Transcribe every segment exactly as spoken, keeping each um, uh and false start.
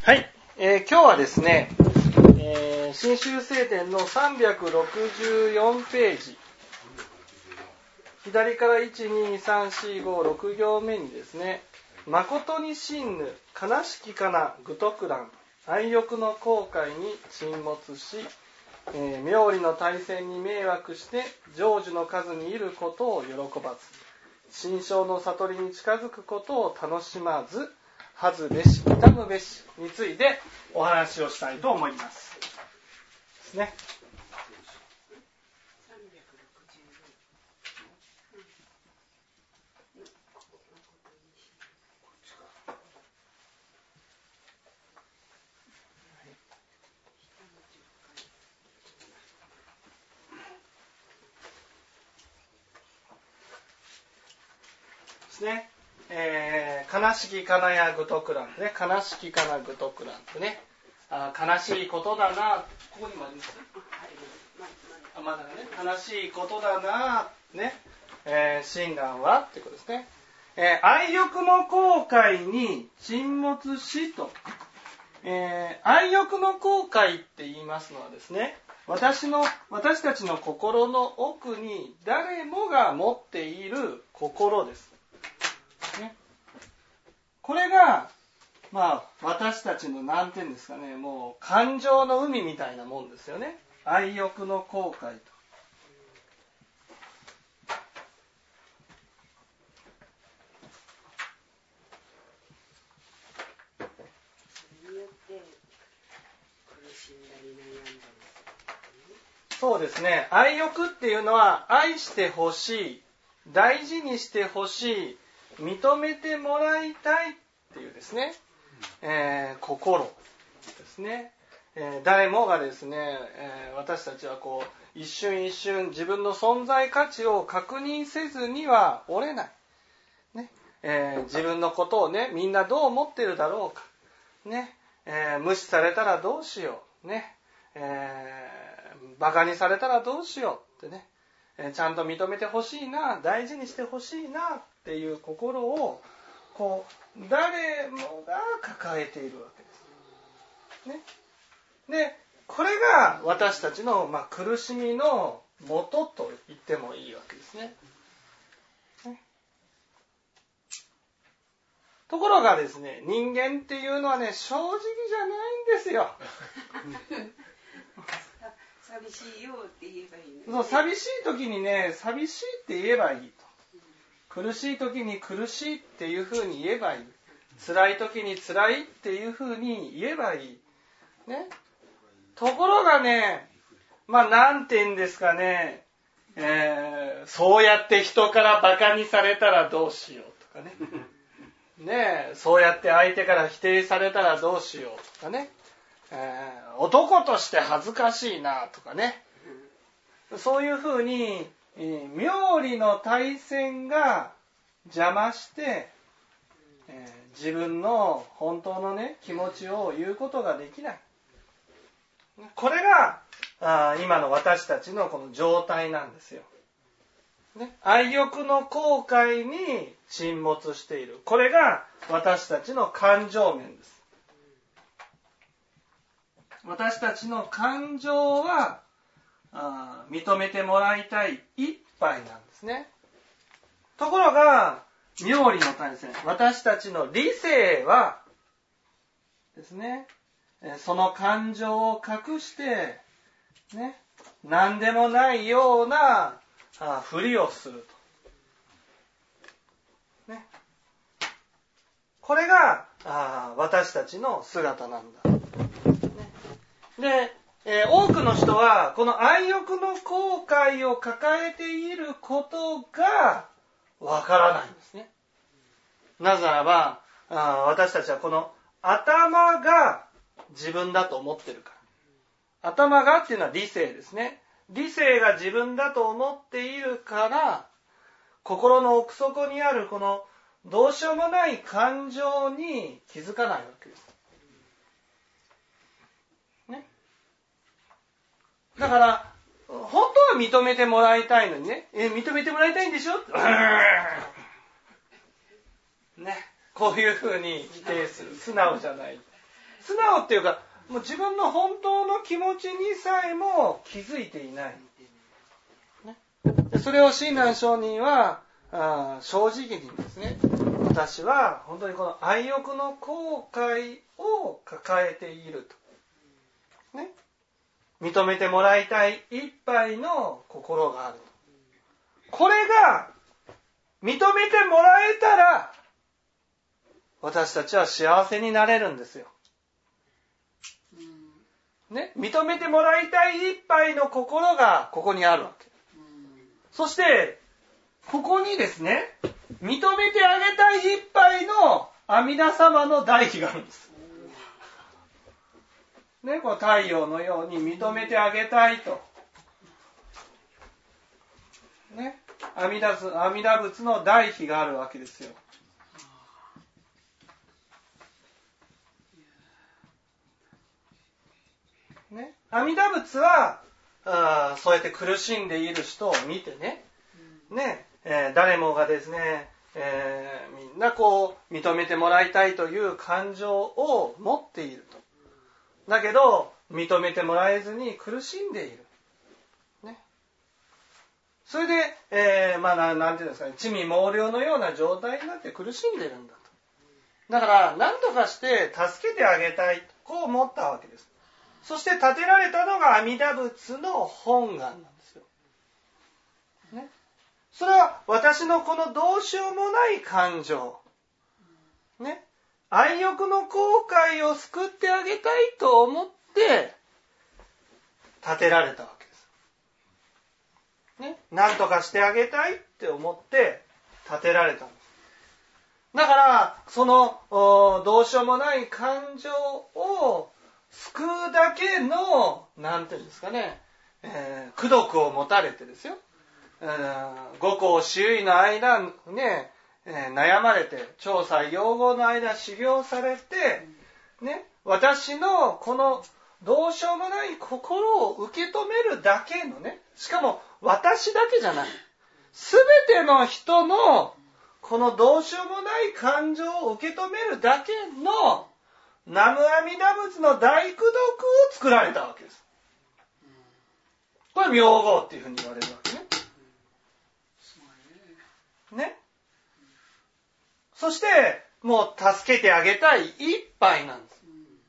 はい、えー、今日はですね、えー、新州聖典のさんびゃくろくじゅうよんページ、左からいち、に、さん、よん、ご、ろく行目にですね、誠に真ぬ悲しきかな愚徳乱愛欲の後悔に沈没し、えー、妙理の大戦に迷惑して成就の数にいることを喜ばず、心象の悟りに近づくことを楽しまず、恥ずべし痛むべしについてお話をしたいと思いますですね。ですね。えー、悲しきかなや愚徳乱ね、悲しきかな愚徳乱ってね、あ悲しいことだな、ここにもあります。あまだね、悲しいことだな、ね、えー、親鸞はってことですね。えー、愛欲の後悔に沈没しと、えー、愛欲の後悔って言いますのはですね、私の私たちの心の奥に誰もが持っている心です。ね、これが、まあ、私たちの何て言うんですかね、もう感情の海みたいなもんですよね。愛欲の後悔と。そうですね。愛欲っていうのは愛してほしい、大事にしてほしい、認めてもらいたいっていうですね、えー、心ですね、えー、誰もがですね、えー、私たちはこう一瞬一瞬自分の存在価値を確認せずにはおれない、ねえー、自分のことをねみんなどう思ってるだろうか、ねえー、無視されたらどうしよう、ねえー、バカにされたらどうしようってね、えー、ちゃんと認めてほしいな、大事にしてほしいなっていう心をこう誰もが抱えているわけです。ね、でこれが私たちの、まあ、苦しみの元と言ってもいいわけですね。ね、ところがですね、人間っていうのはね、正直じゃないんですよ。 寂しいよって言えばいいね。 そう、寂しい時にね、寂しいって言えばいいと。苦しい時に苦しいっていうふうに言えばいい。辛い時に辛いっていうふうに言えばいい。ね。ところがね、まあなんて言うんですかね、えー、そうやって人からバカにされたらどうしようとかね。ねえ、そうやって相手から否定されたらどうしようとかね。えー、男として恥ずかしいなとかね。そういうふうに、えー、妙理の大戦が邪魔して、えー、自分の本当のね気持ちを言うことができない。これがあ今の私たちのこの状態なんですよ。ね、愛欲の後悔に沈没している。これが私たちの感情面です。私たちの感情はあ認めてもらいたい一杯なんですね。ところが妙理の大戦、私たちの理性はですね、その感情を隠してね、何でもないようなあふりをすると、ね、これがあ私たちの姿なんだ、ね、で、えー、多くの人はこの愛欲の後悔を抱えていることがわからないんですね。なぜならばあ私たちはこの頭が自分だと思ってるから。頭がっていうのは理性ですね。理性が自分だと思っているから心の奥底にあるこのどうしようもない感情に気づかないわけです、ね、だから本当は認めてもらいたいのにね、え認めてもらいたいんでしょね、こういうふうに否定する、素直じゃない。 素直っていうか、もう自分の本当の気持ちにさえも気づいていない。ね、でそれを親鸞上人はあ正直にですね、私は本当にこの愛欲の後悔を抱えていると。ね、認めてもらいたい一杯の心があると。これが認めてもらえたら私たちは幸せになれるんですよ。ね、認めてもらいたい一杯の心がここにあるわけ。そしてここにですね、認めてあげたい一杯の阿弥陀様の大悲があるんです。ね、この太陽のように認めてあげたいと。ね、阿弥陀、阿弥陀仏の大悲があるわけですよ。ね、阿弥陀仏はあそうやって苦しんでいる人を見てね、ね、えー、誰もがですね、えー、みんなこう認めてもらいたいという感情を持っていると。だけど認めてもらえずに苦しんでいる。ね、それで、えー、まあな、なんていうんですかね、地味猛量のような状態になって苦しんでいるんだと。だから何とかして助けてあげたいとこう思ったわけです。そして建てられたのが阿弥陀仏の本願なんですよ。ね、それは私のこのどうしようもない感情、ね、愛欲の後悔を救ってあげたいと思って建てられたわけです。ね、何とかしてあげたいって思って建てられたんです。だからそのどうしようもない感情を救うだけのなんていうんですかね、えー、功徳を持たれてですよ、えー、五行四唯の間ね、えー、悩まれて調査養護の間修行されて、ね、私のこのどうしようもない心を受け止めるだけのね、しかも私だけじゃない、すべての人のこのどうしようもない感情を受け止めるだけの南無阿弥陀仏の大功徳を作られたわけです。これ妙法っていうふうに言われるわけね。ね。そしてもう助けてあげたい一杯なんです。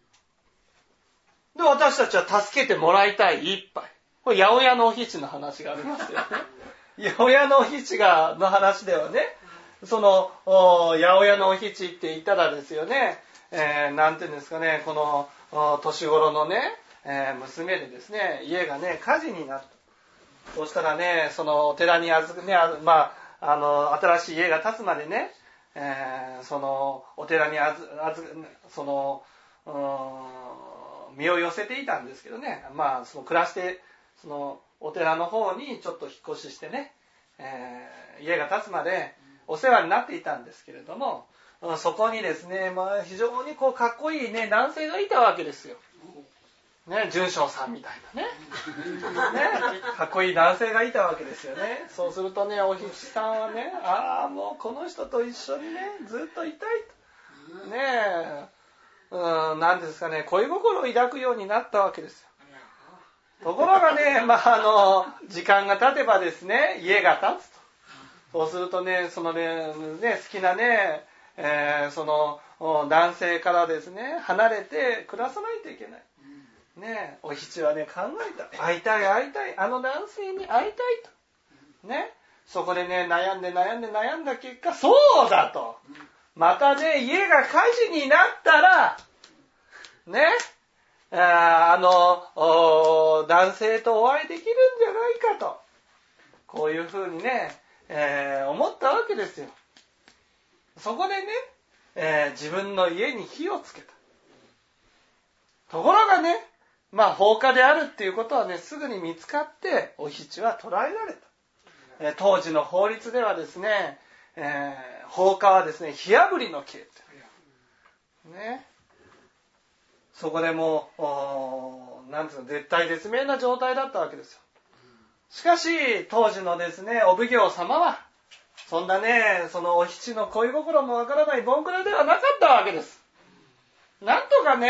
で、私たちは助けてもらいたい一杯。これ八百屋のおひちの話がありますよね。八百屋のおひちがの話ではね、その八百屋のおひちって言ったらですよね。えー、なんていうんですかね、この年頃のね、えー、娘でですね、家がね火事になった。そうしたらね、そのお寺に預くね、まああの新しい家が建つまでね、えー、そのお寺に預預その身を寄せていたんですけどね、まあその暮らしてそのお寺の方にちょっと引っ越ししてね、えー、家が建つまでお世話になっていたんですけれども。そこにですね、まあ、非常にこうかっこいいね男性がいたわけですよ。ね、純正さんみたいなね。ね、かっこいい男性がいたわけですよね。そうするとね、おひちさんはね、ああもうこの人と一緒にねずっといたいと。ねえ、うん、なんですかね、恋心を抱くようになったわけですよ。ところがね、まああの時間が経てばですね、家が建つと。そうするとね、そのね、ね好きなね。えー、その男性からですね離れて暮らさないといけない、ね、おひちはね考えた。会いたい会いたい、あの男性に会いたいと、ね、そこでね悩んで悩んで悩んだ結果、そうだと、またね家が火事になったらね、あの男性とお会いできるんじゃないかと、こういうふうにね、えー、思ったわけですよ。そこでね、えー、自分の家に火をつけた。ところがね、まあ放火であるっていうことはねすぐに見つかっておひちは捕らえられた。えー、当時の法律ではですね、えー、放火はですね火あぶりの刑ね。そこでもうなんていうの絶体絶命な状態だったわけですよ。しかし当時のですねお奉行様はそんなね、そのおひちの恋心もわからないボンクラではなかったわけです。なんとかね、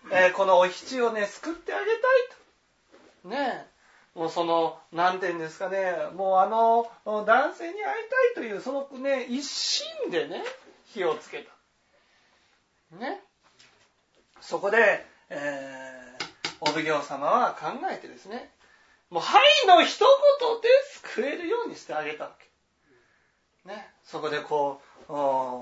えー、このお七をね、救ってあげたいと。ねえ。もうその、なんて言うんですかね、もうあの、男性に会いたいという、そのね、一心でね、火をつけた。ね。そこで、えー、お奉行様は考えてですね、もう、はいの一言で救えるようにしてあげたわけ。ね。そこでこう、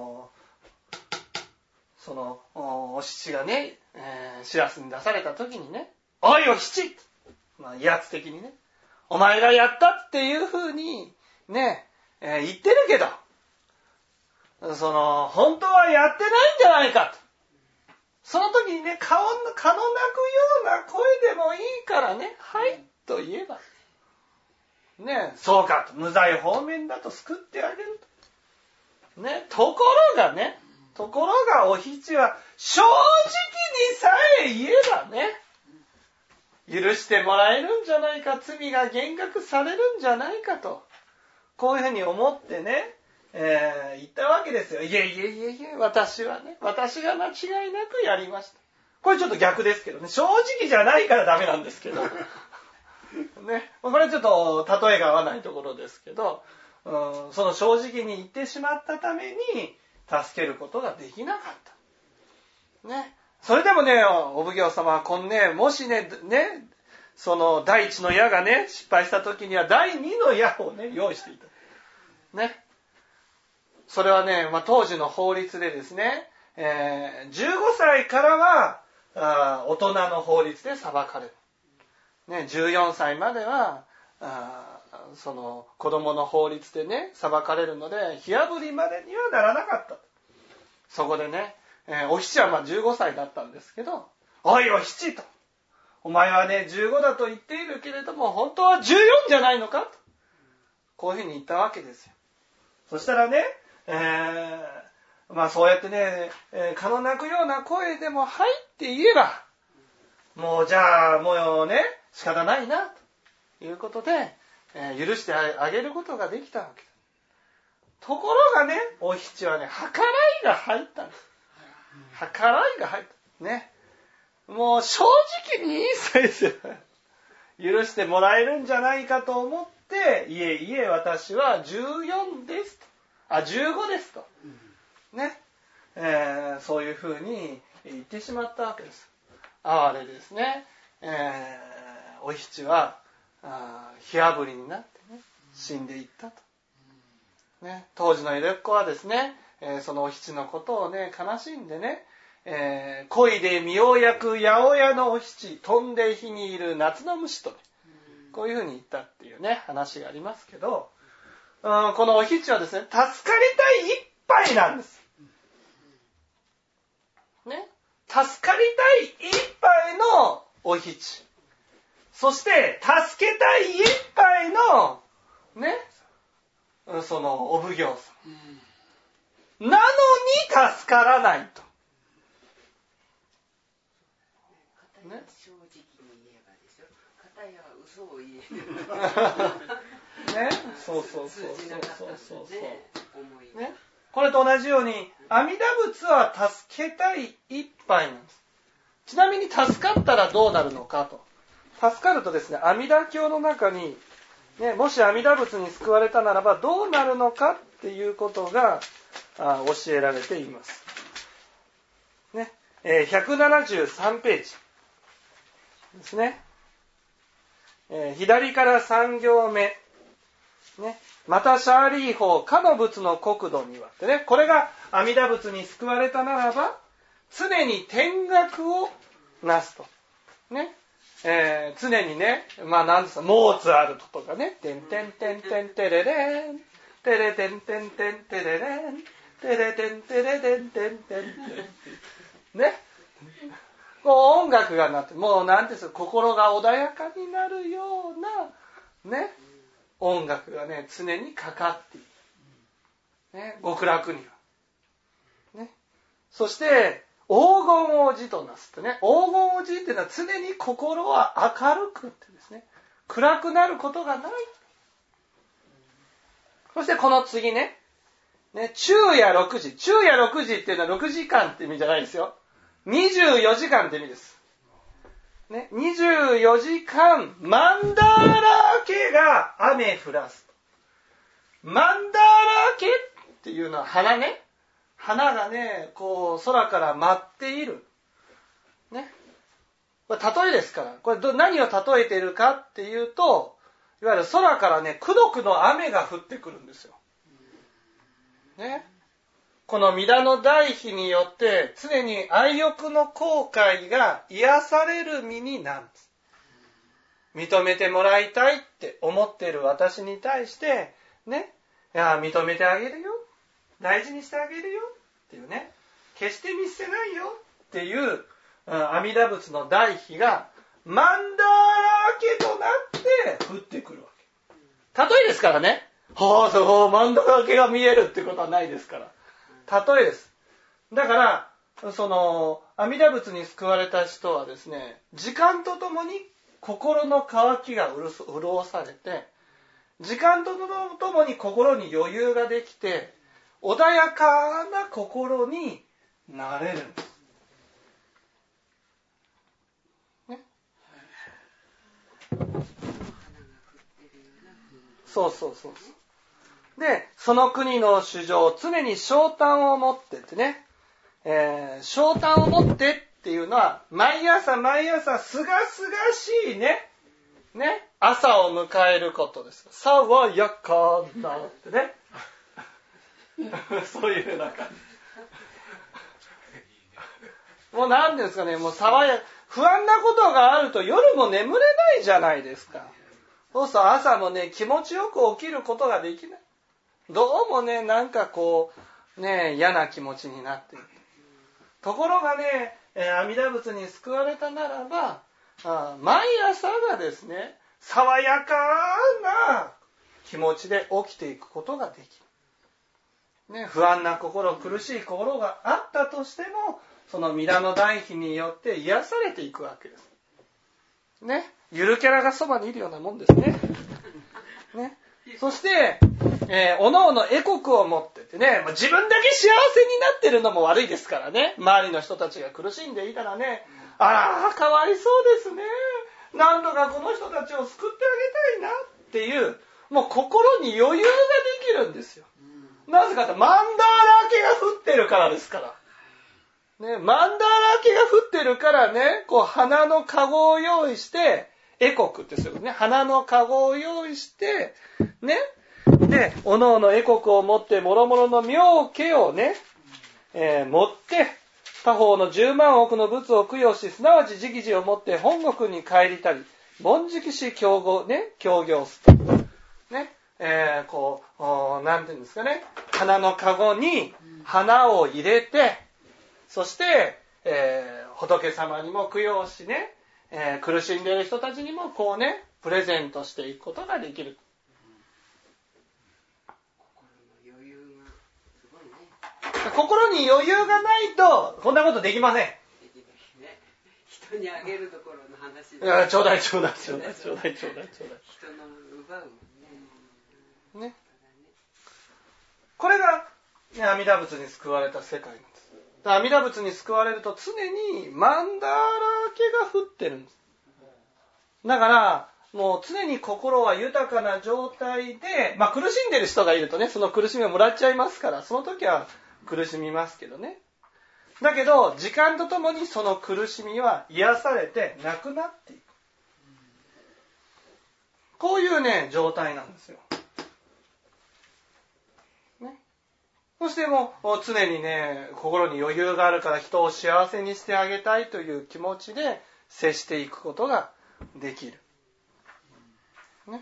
その、お七がね、えー、知らすに出された時にね、おいお七、まあ、威圧的にね、お前がやったっていう風に、ね、えー、言ってるけど、その、本当はやってないんじゃないかと。その時にね、顔の、蚊の鳴くような声でもいいからね、はいと言えば、ね、そうかと、無罪放免だと救ってあげると。ね、ところがね、ところがお七は正直にさえ言えばね、許してもらえるんじゃないか、罪が減額されるんじゃないかと、こういうふうに思ってね、えー、言ったわけですよ。いえいえいえいえ、私はね、私が間違いなくやりました。これちょっと逆ですけどね、正直じゃないからダメなんですけど。ね、これちょっと例えが合わないところですけど、うん、その正直に言ってしまったために助けることができなかった。ね、それでもね、お奉行様はこのね、もしね、ね、その第一の矢がね、失敗した時には第二の矢をね、用意していた。ね。それはね、まあ、当時の法律でですね、えー、じゅうごさいからはあ大人の法律で裁かれる。ね、じゅうよんさいまではあその子供の法律でね裁かれるので火あぶりまでにはならなかった。そこでね、えー、お七はまあじゅうごさいだったんですけど、おいお七と、お前はねじゅうごだと言っているけれども本当はじゅうよんじゃないのかと、こういうふうに言ったわけですよ。そしたらね、えー、まあそうやってね、えー、蚊の鳴くような声でもはいって言えば、もうじゃあもうね仕方ないなということで、えー、許してあげることができたわけです。ところがね、お七はね、計らいが入ったんです。計らいが入った。ね。もう正直に先生許してもらえるんじゃないかと思って、いえいえ私はじゅうよんですと。あ、じゅうごですと。ね。えー、そういうふうに言ってしまったわけです。哀れですね。えー、お七は火あぶりになってね、死んでいったと。ね、当時の江戸っ子はですね、えー、そのお七のことをね、悲しんでね、えー、恋で身を焼く八百屋のお七、飛んで火にいる夏の虫と、ね、こういうふうに言ったっていうね、話がありますけど、うん、このお七はですね、助かりたい一杯なんです。ね、助かりたい一杯のお七。そして、助けたい一杯の、ね、そのお奉行さん。なのに助からないと。 ね、正直に言えばですよ。片やは嘘を言える。 ね、そうそうそうそうそうそうそう。 ね、 ね、これと同じように阿弥陀仏は助けたい一杯なんです。ちなみに助かったらどうなるのかと。助かるとですね、阿弥陀経の中に、ね、もし阿弥陀仏に救われたならばどうなるのかっていうことがあ教えられています。ね、えー、ひゃくななじゅうさんページですね。えー、左からさん行目。ね、またシャーリー法かの仏の国土にはってね、これが阿弥陀仏に救われたならば常に天学をなすと。ね。えー、常にね、まあ何ですか、モーツァルトとかね、てんてんてんてんてれれん、てれてんてんてんてれれん、てれてんてれてんてんてんてん。ね。こう音楽がなって、もう何ですか、心が穏やかになるような、ね、音楽がね、常にかかっている。ね、極楽には。ね。そして、黄金を字となすってね。黄金を字っていうのは常に心は明るくってですね。暗くなることがない。そしてこの次ね。ね、昼夜ろくじ。昼夜ろくじっていうのはろくじかんって意味じゃないですよ。 にじゅうよじかんって意味です。ね、にじゅうよじかん、マンダーラ家が雨降らす。マンダーラ家っていうのは花ね。花がね、こう空から舞っている。ね。これ例えですから。これど何を例えているかっていうと、いわゆる空からね、功徳の雨が降ってくるんですよ。ね。この弥陀の大悲によって常に愛欲の後悔が癒される身になるんです。認めてもらいたいって思っている私に対してね、いや認めてあげるよ、大事にしてあげるよっていうね、決して見捨てないよっていう阿弥陀仏の大悲がマンダーラ家となって降ってくるわけ。例えですからね。はあ、そう、マンダーラ家が見えるってことはないですから。例えです。だから、その、阿弥陀仏に救われた人はですね、時間とともに心の渇きが潤されて、時間とともに心に余裕ができて、穏やかな心になれるんです。ね。そうそうそうそう。で、その国の主情、常に昇胆を持ってってね、えー、昇胆を持ってっていうのは、毎朝毎朝すがすがしいね、ね、朝を迎えることです。爽やかなってね。そういうなんか。もう何ですかね、もう爽や、不安なことがあると夜も眠れないじゃないですか。そうすると朝もね、気持ちよく起きることができない。どうもね、なんかこう、ね、嫌な気持ちになっている。ところがね、阿弥陀仏に救われたならば、あ毎朝がですね、爽やかな気持ちで起きていくことができる。ね、不安な心、苦しい心があったとしても、その弥陀の大悲によって癒されていくわけです。ね、ゆるキャラがそばにいるようなもんですね。ね。そして、えー、おのおの絵国を持っててね、自分だけ幸せになってるのも悪いですからね。周りの人たちが苦しんでいたらね、あら、かわいそうですね。何度かこの人たちを救ってあげたいなっていう、もう心に余裕ができるんですよ。なぜかと、マンダーラ家が降ってるからですから。ね、マンダーラ家が降ってるからね、こう花のカゴを用意して、絵国ってそういうことね、花のカゴを用意して、ね、で、おのおの絵国を持って、もろもろの妙家をね、えー、持って、他方の十万億の仏を供養し、すなわち直事を持って本国に帰りたり、凡直し協合、ね、協業すと。ね、えー、こう、なんていうんですかね、花のカゴに花を入れて、そして、えー、仏様にも供養しね、えー、苦しんでいる人たちにもこうね、プレゼントしていくことができる。心に余裕がないとこんなことできません。できないね。人にあげるところの話で。いや、ちょうだいちょうだいちょうだいちょうだいちょうだいちょうだい。 人の奪うもんね。 ね。これが、ね、阿弥陀仏に救われた世界なんです。阿弥陀仏に救われると常にマンダーラ家が降ってるんです。だからもう常に心は豊かな状態で、まあ苦しんでる人がいるとね、その苦しみをもらっちゃいますから、その時は苦しみますけどね。だけど時間とともにその苦しみは癒されてなくなっていく。こういうね状態なんですよ。ね。そしてもう常にね心に余裕があるから人を幸せにしてあげたいという気持ちで接していくことができる。ね。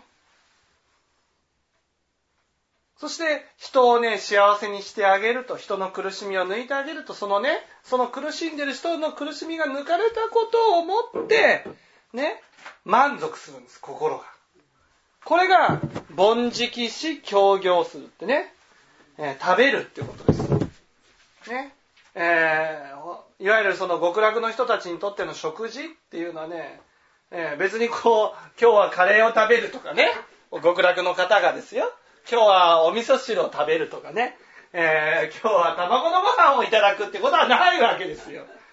そして人をね幸せにしてあげると、人の苦しみを抜いてあげると、そのねその苦しんでる人の苦しみが抜かれたことを思ってね満足するんです、心が。これが凡直し協業するってね、えー、食べるっていうことです。ね。えー、いわゆるその極楽の人たちにとっての食事っていうのはね、えー、別にこう今日はカレーを食べるとかね、極楽の方がですよ、今日はお味噌汁を食べるとかね、えー、今日は卵のご飯をいただくってことはないわけですよ。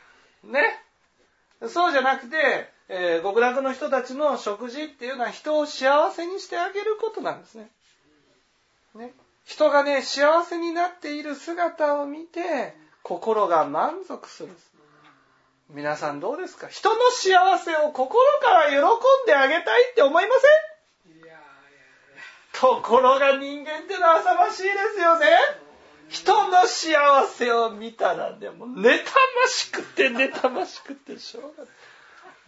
ね。そうじゃなくて、えー、極楽の人たちの食事っていうのは人を幸せにしてあげることなんですね。ね。人がね、幸せになっている姿を見て、心が満足する。皆さんどうですか？人の幸せを心から喜んであげたいって思いません？いやいやいや。ところが人間ってのは浅ましいですよね。人の幸せを見たらでも妬ましくて妬ましくてしょうがない。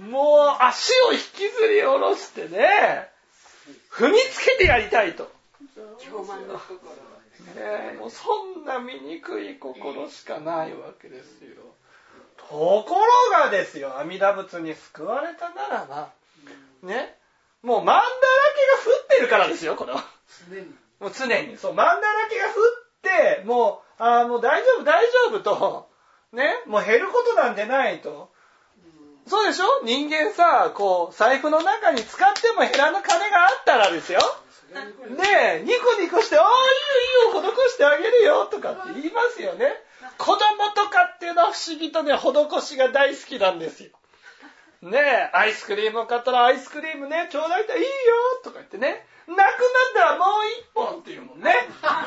もう足を引きずり下ろしてね、踏みつけてやりたいと。 狂慢の心。 ねえ、もうそんな醜い心しかないわけですよ。ところがですよ、阿弥陀仏に救われたならば、ね、もうマンダラケが降ってるからですよ、これは。常に。もう常に。そう、マンダラケが降って、もう、ああ、もう大丈夫、大丈夫と、ね、もう減ることなんてないと。そうでしょ？人間さ、こう、財布の中に使っても減らぬ金があったらですよ。ねえ、ニコニコして、ああ、いいよ、いいよ、施してあげるよ、とかって言いますよね。子供とかっていうのは不思議とね、施しが大好きなんですよ。ねえ、アイスクリームを買ったら、アイスクリームね、ちょうだいといいよ、とか言ってね、なくなったらもう一本っていうもんね。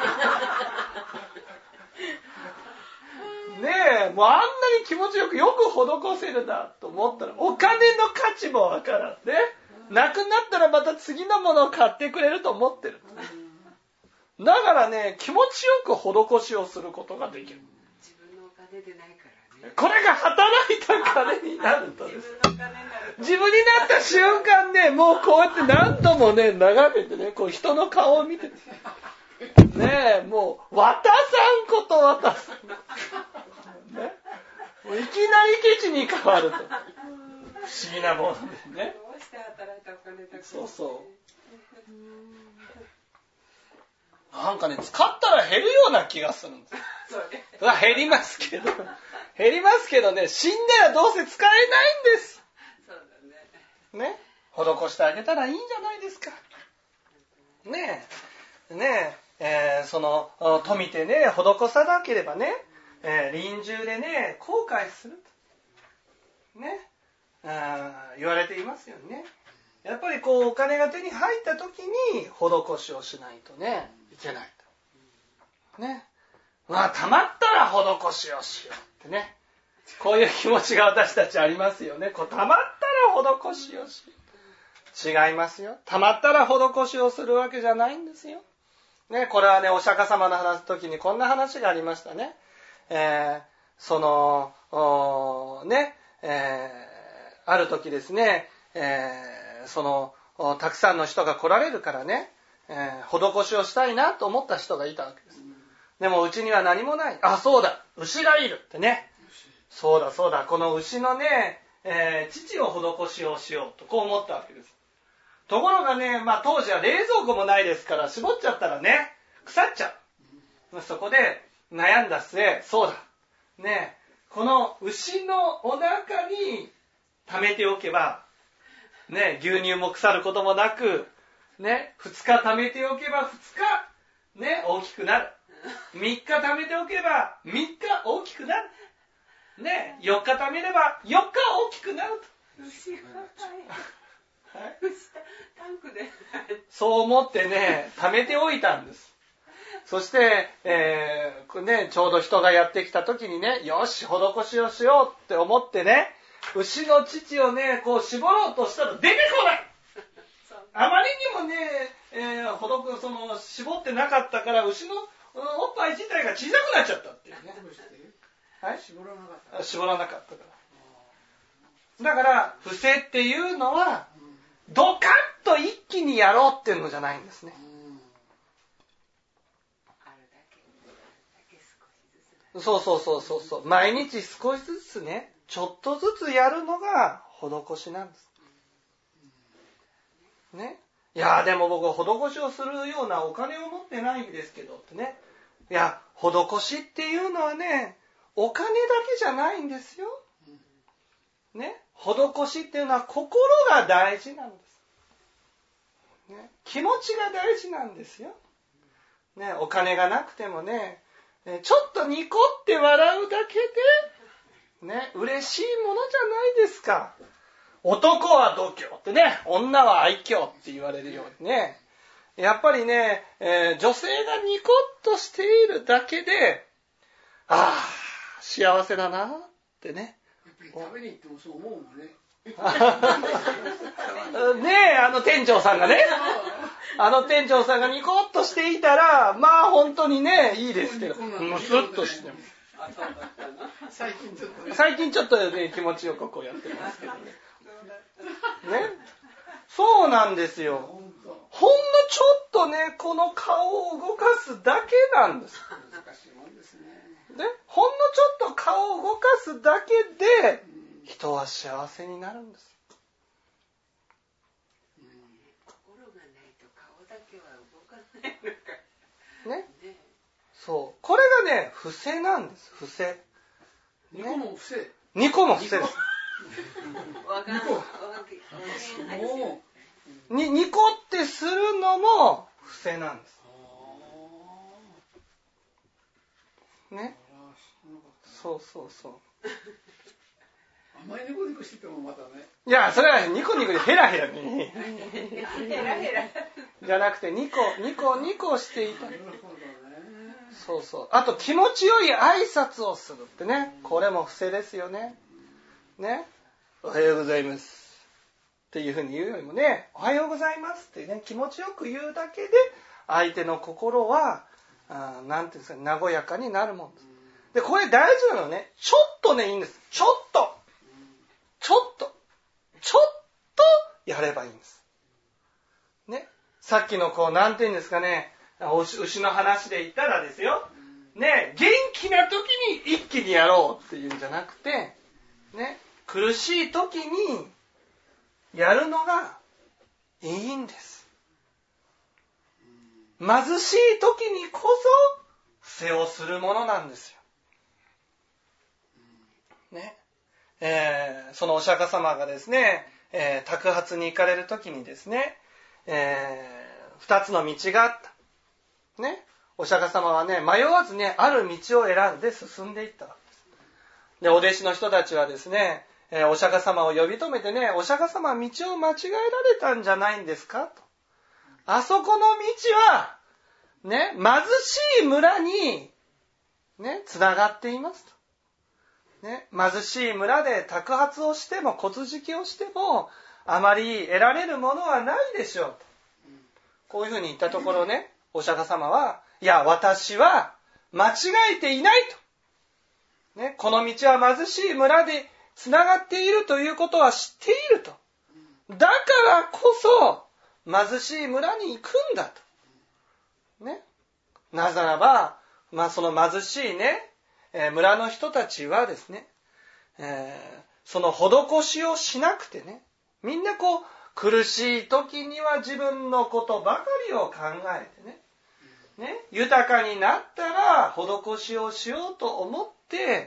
ねえ、もうあんなに気持ちよくよく施せるなと思ったら、お金の価値もわからんね。なくなったらまた次のものを買ってくれると思ってる。だからね、気持ちよく施しをすることができる。 自分のお金でないからね。 これが働いた金になるとです。自分になった瞬間ね、もうこうやって何度もね、眺めてね、こう人の顔を見てて。ねえ、もう、渡さんこと渡す。ね、もういきなりケチに変わると。不思議なものですね。 どうして働いたお金だけ。 そうそう。なんかね、使ったら減るような気がするんです。うわ、減りますけど。減りますけどね、死んだらどうせ使えないんです。 そうだね。 ね。施してあげたらいいんじゃないですか。ねえ。ねえ、えー、その、富てね、施さなければね、えー、臨終でね、後悔すると。ね。あ言われていますよね。やっぱりこう、お金が手に入った時に、施しをしないとね、いけないと。ね。まあ、たまったら施しをしようってね。こういう気持ちが私たちありますよね。こうたまったら施しをしよう。違いますよ。たまったら施しをするわけじゃないんですよ。ね、これはね、お釈迦様の話す時にこんな話がありましたね。えー、その、ね、えー、ある時ですね、えー、その、たくさんの人が来られるからね、えー、施しをしたいなと思った人がいたわけです。でもうちには何もない。あ、そうだ、牛がいるってね。そうだそうだ、この牛のね、えー、乳を施しをしようとこう思ったわけです。ところがね、まあ当時は冷蔵庫もないですから、絞っちゃったらね、腐っちゃう。そこで悩んだ末、そうだ、ね、この牛のお腹に溜めておけば、ね、牛乳も腐ることもなく、ね、ふつか溜めておけばふつか、ね、大きくなる。みっか溜めておけばみっか大きくなる。ね、よっか貯めればよっか大きくなると。 牛がはい、タンクでそう思ってね、貯めておいたんです。そして、えーね、ちょうど人がやってきた時にね、よし、施しをしようって思ってね、牛の乳をね、こう絞ろうとしたら出てこない。あまりにもね、えー、ほどくその絞ってなかったから牛のおっぱい自体が小さくなっちゃったっていうね。はい、絞らなかった。絞らなかったから。だから、伏せっていうのは、ドカッと一気にやろうっていうのじゃないんですね。そうそうそうそうそう。毎日少しずつね、ちょっとずつやるのが施しなんです。ね。いやでも僕は施しをするようなお金を持ってないんですけどってね。いや、施しっていうのはね、お金だけじゃないんですよ。ね。施しっていうのは心が大事なんです。ね。気持ちが大事なんですよ。ね。お金がなくてもね、ちょっとニコって笑うだけね、嬉しいものじゃないですか。男は度胸ってね、女は愛嬌って言われるようにね、やっぱりね、えー、女性がニコッとしているだけで、ああ、幸せだなってね。 やっぱり食べに行ってもそう思うもんね。 ねえ、あの店長さんがね、あの店長さんがニコッとしていたら、まあ本当にね、いいですけど、もうスッとしても。 最近ちょっとね、 最近ちょっとね、気持ちよくこうやってますけどね。ね。そうなんですよ。ほんのちょっとね、この顔を動かすだけなんです。 難しいもんですね。 で、ほんのちょっと顔を動かすだけで、人は幸せになるんです。 うん、心がないと顔だけは動かないのか。 ね。ね、そう。これがね、伏せなんです。伏せ。 ニコも伏せ。 ニコも伏せです。 わかんない。 に、ニコってするのも伏せなんです。ね。そうそうそう。 あんまりニコニコしててもまたね。 いや、それはニコニコでヘラヘラに。 ヘラヘラ。 じゃなくて、ニコ、ニコ、ニコしていた。 なるほどね。 そうそう。あと、気持ちよい挨拶をするってね。これも伏せですよね。ね。おはようございます。っていうふうに言うよりもね、おはようございますってね、気持ちよく言うだけで、相手の心は、あ、なんていうんですか、和やかになるもんです。で、これ大事なのはね、ちょっとね、いいんです。ちょっと。ちょっと。ちょっとやればいいんです。ね。さっきのこう、なんていうんですかね、牛の話で言ったらですよ。ね、元気な時に一気にやろうっていうんじゃなくて、ね、苦しい時にやるのがいいんです。貧しい時にこそ伏せをするものなんですよ。ね。えー、そのお釈迦様がですね、えー、托鉢に行かれる時にですね、えー、二つの道があった。ね。お釈迦様はね、迷わずね、ある道を選んで進んでいったわけです。で、お弟子の人たちはですね、えー、お釈迦様を呼び止めてね、お釈迦様は道を間違えられたんじゃないんですかと。あそこの道は、ね、貧しい村に、ね、つながっていますと。ね、貧しい村で托鉢をしても、骨敷をしても、あまり得られるものはないでしょうと。こういうふうに言ったところね、お釈迦様は、いや、私は間違えていないと。ね、この道は貧しい村でつながっているということは知っていると。だからこそ、貧しい村に行くんだと。ね。なぜならば、まあその貧しいね、えー、村の人たちはですね、えー、その施しをしなくてね、みんなこう、苦しい時には自分のことばかりを考えてね、ね、豊かになったら施しをしようと思って、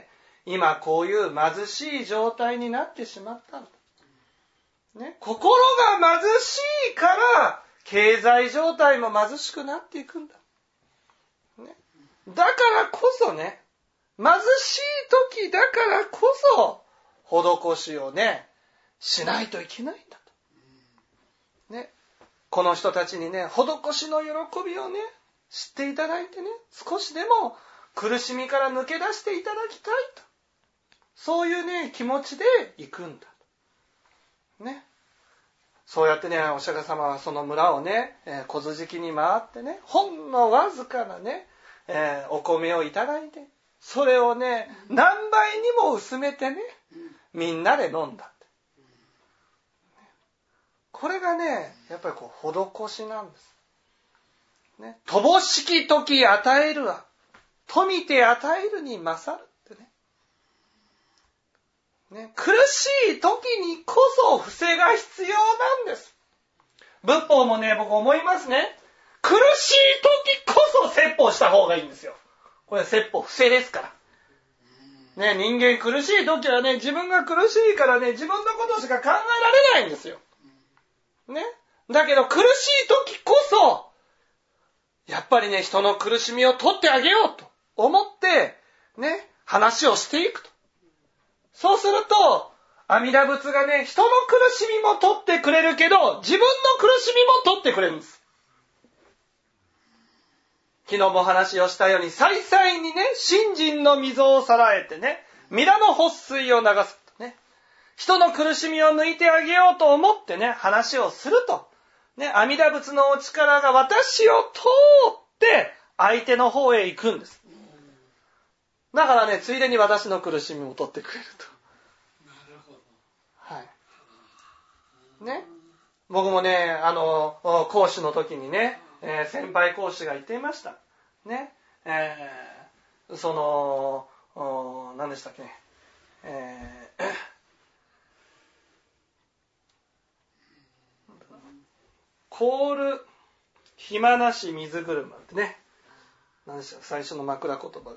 今こういう貧しい状態になってしまったんだ。ね、心が貧しいから、経済状態も貧しくなっていくんだ。ね、だからこそね、貧しい時だからこそ、施しをね、しないといけないんだと。ね、この人たちにね、施しの喜びをね、知っていただいてね、少しでも苦しみから抜け出していただきたいと。そういうね、気持ちで行くんだ。ね。そうやってね、お釈迦様はその村をね、えー、小敷に回ってね、ほんのわずかなね、えー、お米をいただいて、それをね、何倍にも薄めてね、みんなで飲んだ。これがね、やっぱりこう、施しなんです。ね、乏しき時与えるは、富て与えるに勝るってね。ね、苦しい時にこそ伏せが必要なんです。仏法もね、僕思いますね。苦しい時こそ説法した方がいいんですよ。これ説法伏せですから。ね、人間苦しい時はね、自分が苦しいからね、自分のことしか考えられないんですよ。ね。だけど苦しい時こそ、やっぱりね、人の苦しみを取ってあげようと思って、ね、話をしていくと。 そうすると、阿弥陀仏がね、人の苦しみも取ってくれるけど、自分の苦しみも取ってくれるんです。昨日も話をしたように、再々にね、信心の溝をさらえてね、皆の発水を流すとね、人の苦しみを抜いてあげようと思ってね、話をすると、ね、阿弥陀仏のお力が私を通って相手の方へ行くんです。だからね、ついでに私の苦しみも取ってくれると。 なるほど。 はい。ね。僕もね、あの、講師の時にね、えー、先輩講師が言っていました。ね。えー、その、何でしたっけね。えー、凍る暇なし水車ってね。何でした最初の枕言葉が。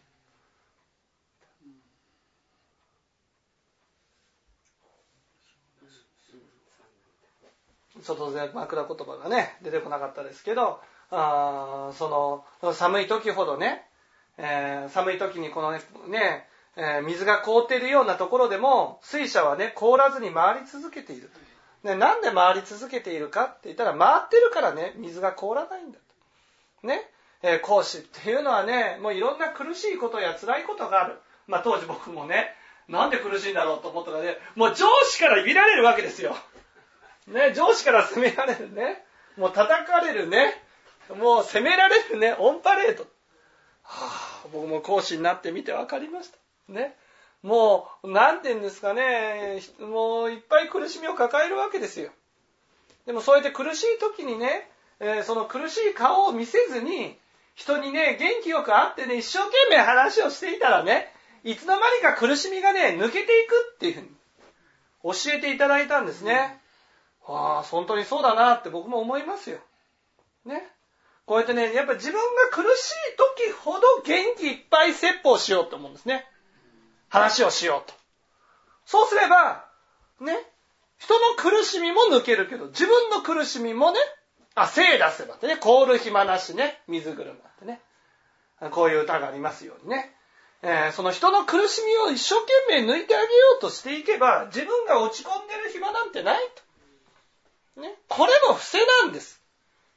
ちょっと枕言葉がね出てこなかったですけど、あその寒い時ほどね、えー、寒い時にこのね、ねえー、水が凍っているようなところでも水車はね凍らずに回り続けている、ね、なんで回り続けているかって言ったら回ってるからね水が凍らないんだとね、えー、講師っていうのはねもういろんな苦しいことや辛いことがある。まあ当時僕もねなんで苦しいんだろうと思ったらねもう上司から見られるわけですよ。ね、上司から責められるね。もう叩かれるね。もう責められるね。オンパレード。はあ、僕も講師になってみて分かりました。ね。もう、なんて言うんですかね。もういっぱい苦しみを抱えるわけですよ。でもそうやって苦しい時にね、えー、その苦しい顔を見せずに、人にね、元気よく会ってね、一生懸命話をしていたらね、いつの間にか苦しみがね、抜けていくっていうふうに教えていただいたんですね。ああ、本当にそうだなって僕も思いますよ。ね。こうやってね、やっぱり自分が苦しい時ほど元気いっぱい説法しようと思うんですね。話をしようと。そうすれば、ね、人の苦しみも抜けるけど、自分の苦しみもね、あ、精出せばってね、凍る暇なしね、水車ってね。こういう歌がありますようにね。えー、その人の苦しみを一生懸命抜いてあげようとしていけば、自分が落ち込んでる暇なんてないと。ね、これも伏せなんです。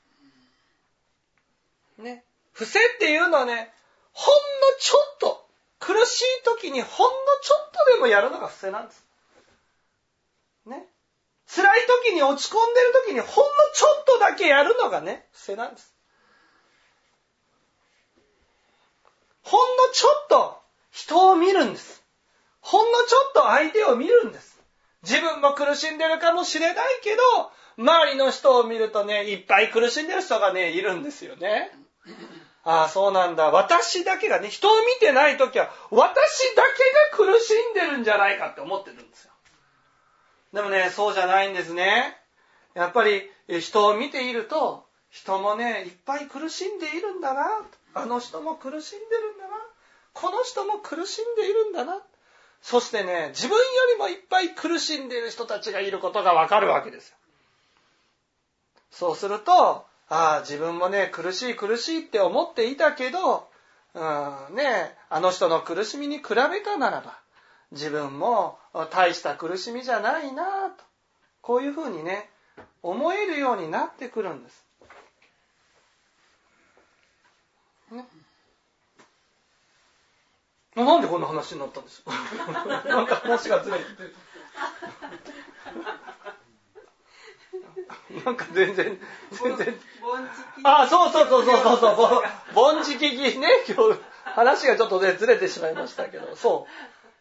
ね、伏せっていうのはね、ほんのちょっと、苦しい時にほんのちょっとでもやるのが伏せなんです。ね、辛い時に落ち込んでる時にほんのちょっとだけやるのがね、伏せなんです。ほんのちょっと人を見るんです。ほんのちょっと相手を見るんです。自分も苦しんでるかもしれないけど、周りの人を見るとね、いっぱい苦しんでる人がね、いるんですよね。ああ、そうなんだ。私だけがね、人を見てないときは、私だけが苦しんでるんじゃないかって思ってるんですよ。でもね、そうじゃないんですね。やっぱり人を見ていると、人もね、いっぱい苦しんでいるんだな。あの人も苦しんでるんだな。この人も苦しんでいるんだな。そしてね、自分よりもいっぱい苦しんでいる人たちがいることがわかるわけですよ。そうすると、ああ、自分もね、苦しい苦しいって思っていたけど、うんね、あの人の苦しみに比べたならば、自分も大した苦しみじゃないなと、こういうふうにね、思えるようになってくるんです。ね、なんでこんな話になったんですかなんか話がずれてて。なんか全然、全然。あ、そうそうそうそうそうそう。凡事聞きね、今日、話がちょっとね、ずれてしまいましたけど、そう。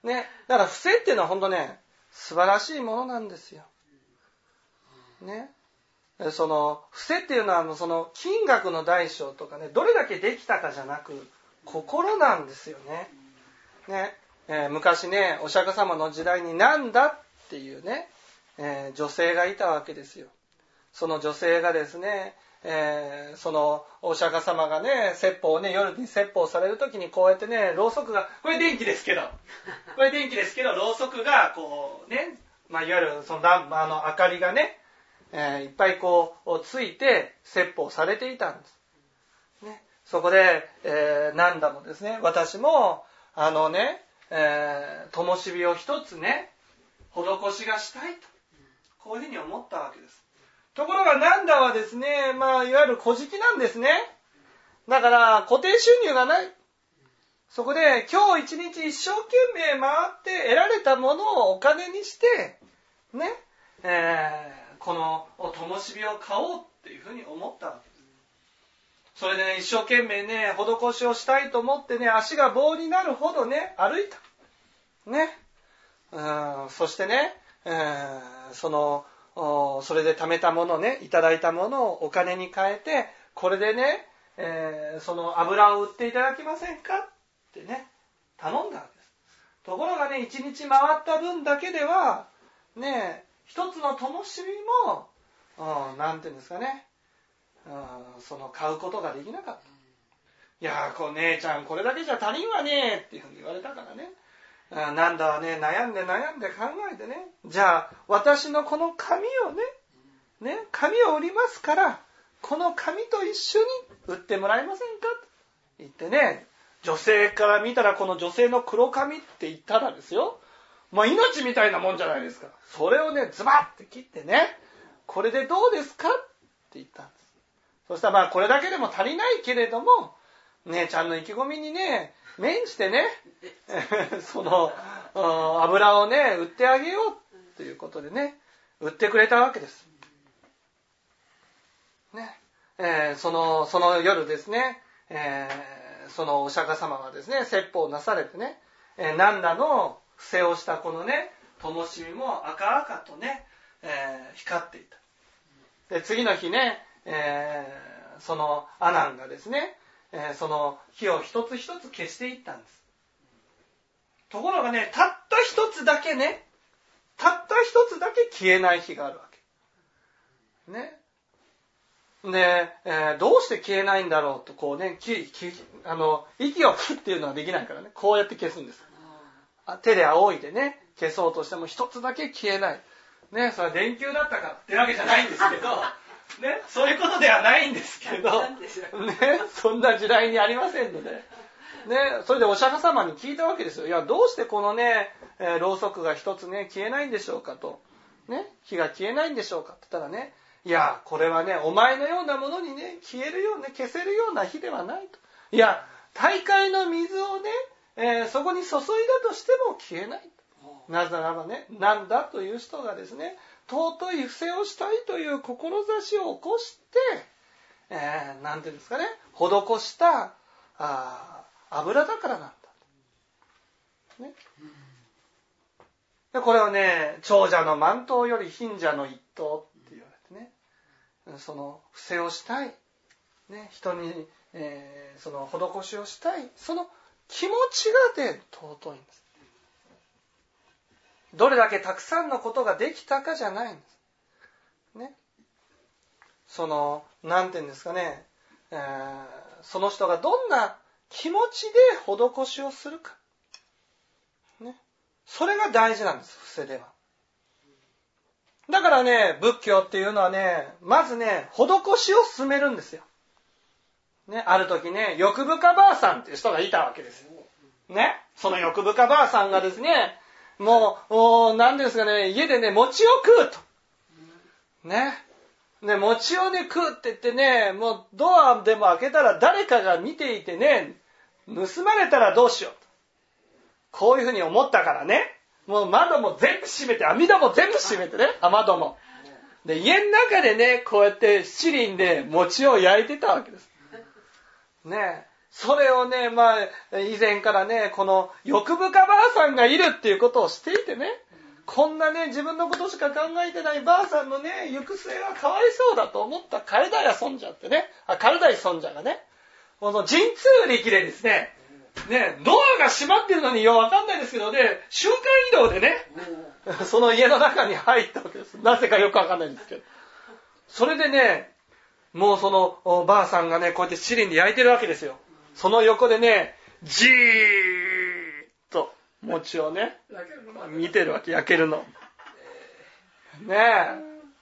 ね。だから、伏せっていうのは本当ね、素晴らしいものなんですよ。ね。その、伏せっていうのは、その、金額の大小とかね、どれだけできたかじゃなく、心なんですよね。ね。えー、昔ね、お釈迦様の時代になんだっていうね、えー、女性がいたわけですよ。その女性がですね、えー、そのお釈迦様がね、説法をね、夜に説法されるときにこうやってね、ろうそくが、これ電気ですけど、これ電気ですけど、ろうそくがこうね、まあ、いわゆるそのあの明かりがね、えー、いっぱいこうついて説法されていたんです。ね、そこで、えー、何度もですね、私もあのね、 えー、灯火を一つね、施しがしたいと。こういうふうに思ったわけです。ところがナンダはですね、まあ、いわゆる小じきなんですね。だから、固定収入がない。そこで、今日一日一生懸命回って得られたものをお金にして、ね、えー、この灯火を買おうっていうふうに思ったわけです。それでね、一生懸命ね、施しをしたいと思ってね、足が棒になるほどね、歩いた。ね。うん、そしてね、えー、その、それで貯めたものね、いただいたものをお金に変えて、これでね、えー、その油を売っていただけませんかってね、頼んだわけです。ところがね、一日回った分だけでは、ね、一つの灯火も、うん、なんていうんですかね、うん、その買うことができなかった。いやー、こう姉ちゃんこれだけじゃ足りんわねっていうふうに言われたからね。なんだね、悩んで悩んで考えてね、じゃあ私のこの紙をね、ね、紙を売りますから、この紙と一緒に売ってもらえませんかと言ってね、女性から見たらこの女性の黒紙って言ったらですよ、まあ命みたいなもんじゃないですか。それをね、ズバッて切ってね、これでどうですかって言ったんです。そしたらまあこれだけでも足りないけれども、姉ちゃんの意気込みにね、免じてね、その油をね、売ってあげようということでね、売ってくれたわけです。ね、えー、そのその夜ですね、えー、そのお釈迦様はですね、説法をなされてね、えー、ナンダの伏せをしたこのね、灯火も赤々とね、えー、光っていた。で、次の日ね、えー、そのアナンがですね、えー、その火を一つ一つ消していったんです。ところがね、たった一つだけね、たった一つだけ消えない火があるわけ。ね。で、えー、どうして消えないんだろうと、こうね、ききあの息をフッっていうのはできないからね、こうやって消すんです。手で仰いでね、消そうとしても一つだけ消えない。ね、それは電球だったからってわけじゃないんですけど、ね、そういうことではないんですけど、ね、そんな時代にありませんので、ね、それでお釈迦様に聞いたわけですよ。いや、どうしてこのね、えー、ろうそくが一つね、消えないんでしょうかと。ね、火が消えないんでしょうかって言ったらね、いや、これはね、お前のようなものにね、消えるような、消せるような火ではないと。いや、大海の水をね、えー、そこに注いだとしても消えないと。なぜならばね、なんだという人がですね、尊い伏せをしたいという志を起こして、えー、なんていうんですかね、施したあ油だからなんだ。ね。でこれをね、長者の満頭より貧者の一頭って言われてね、その伏せをしたい、ね、人に、えー、その施しをしたい、その気持ちがね、尊いんです。どれだけたくさんのことができたかじゃないんです。ね。その、なんて言うんですかね、えー、その人がどんな気持ちで施しをするか。ね。それが大事なんです、伏せでは。だからね、仏教っていうのはね、まずね、施しを進めるんですよ。ね、ある時ね、欲深ばあさんっていう人がいたわけですよ。ね。その欲深ばあさんがですね、もう、もう何ですかね、家でね、餅を食うと。ね。ね、餅をね、食うって言ってね、もうドアでも開けたら誰かが見ていてね、盗まれたらどうしようと。こういうふうに思ったからね、もう窓も全部閉めて、網戸も全部閉めてね、雨戸も。で、家の中でね、こうやって七輪で餅を焼いてたわけです。ね。それをね、まあ、以前からね、この欲深ばあさんがいるっていうことをしていてね、こんなね、自分のことしか考えてないばあさんのね、行く末はかわいそうだと思ったカルダヤ尊者ってね、あ、カルダイ尊者がね、この神通力でですね、ね、ドアが閉まってるのによ、わかんないですけどね、瞬間移動でね、その家の中に入ったわけです。なぜかよくわかんないんですけど。それでね、もうそのばあさんがね、こうやって七輪で焼いてるわけですよ。その横でね、じーっと餅をね、見てるわけ、焼けるの。ねえ。